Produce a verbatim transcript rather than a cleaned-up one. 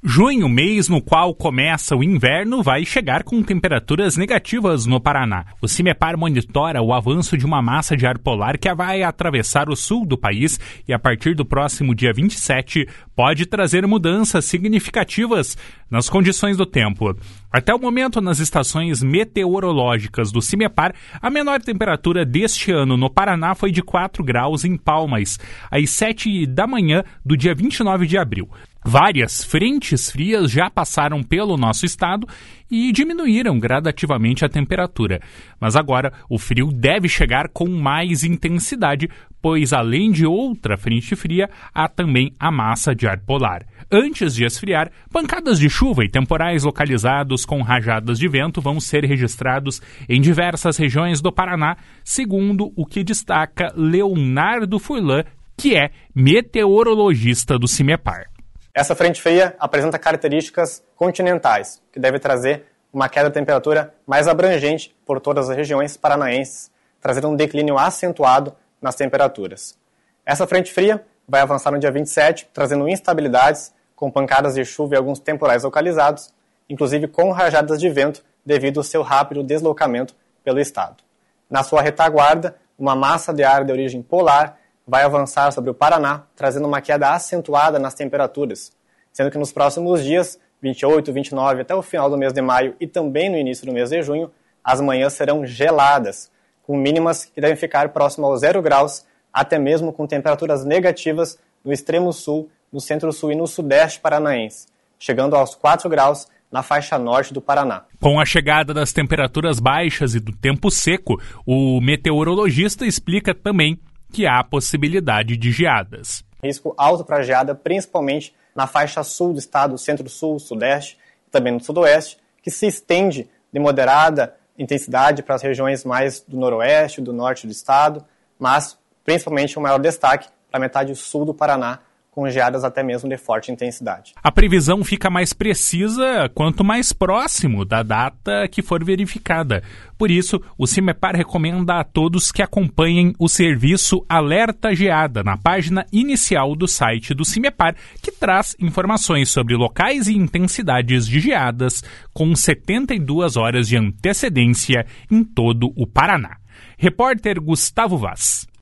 Junho, mês no qual começa o inverno, vai chegar com temperaturas negativas no Paraná. O CIMEPAR monitora o avanço de uma massa de ar polar que vai atravessar o sul do país e, a partir do próximo dia vinte e sete, pode trazer mudanças significativas nas condições do tempo. Até o momento, nas estações meteorológicas do CIMEPAR, a menor temperatura deste ano no Paraná foi de quatro graus em Palmas, às sete da manhã do dia vinte e nove de abril. Várias frentes frias já passaram pelo nosso estado e diminuíram gradativamente a temperatura. Mas agora o frio deve chegar com mais intensidade, pois além de outra frente fria, há também a massa de ar polar. Antes de esfriar, pancadas de chuva e temporais localizados com rajadas de vento vão ser registrados em diversas regiões do Paraná, segundo o que destaca Leonardo Furlan, que é meteorologista do CIMEPAR. Essa frente fria apresenta características continentais, que deve trazer uma queda de temperatura mais abrangente por todas as regiões paranaenses, trazendo um declínio acentuado nas temperaturas. Essa frente fria vai avançar no dia vinte e sete, trazendo instabilidades, com pancadas de chuva e alguns temporais localizados, inclusive com rajadas de vento devido ao seu rápido deslocamento pelo estado. Na sua retaguarda, uma massa de ar de origem polar vai avançar sobre o Paraná, trazendo uma queda acentuada nas temperaturas, sendo que nos próximos dias, vinte e oito, vinte e nove, até o final do mês de maio e também no início do mês de junho, as manhãs serão geladas, com mínimas que devem ficar próximo aos zero graus, até mesmo com temperaturas negativas no extremo sul, no centro-sul e no sudeste paranaense, chegando aos quatro graus na faixa norte do Paraná. Com a chegada das temperaturas baixas e do tempo seco, o meteorologista explica também que há possibilidade de geadas. Risco alto para geada, principalmente na faixa sul do estado, centro-sul, sudeste e também no sudoeste, que se estende de moderada intensidade para as regiões mais do noroeste, do norte do estado, mas principalmente o maior destaque para a metade sul do Paraná, com geadas até mesmo de forte intensidade. A previsão fica mais precisa quanto mais próximo da data que for verificada. Por isso, o CIMEPAR recomenda a todos que acompanhem o serviço Alerta Geada na página inicial do site do CIMEPAR, que traz informações sobre locais e intensidades de geadas com setenta e duas horas de antecedência em todo o Paraná. Repórter Gustavo Vaz.